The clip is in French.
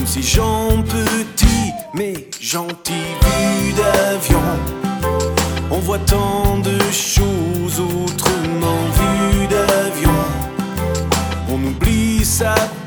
ces gens petits mais gentils vus d'avion. On voit tant de choses autrement vues d'avion. On oublie sa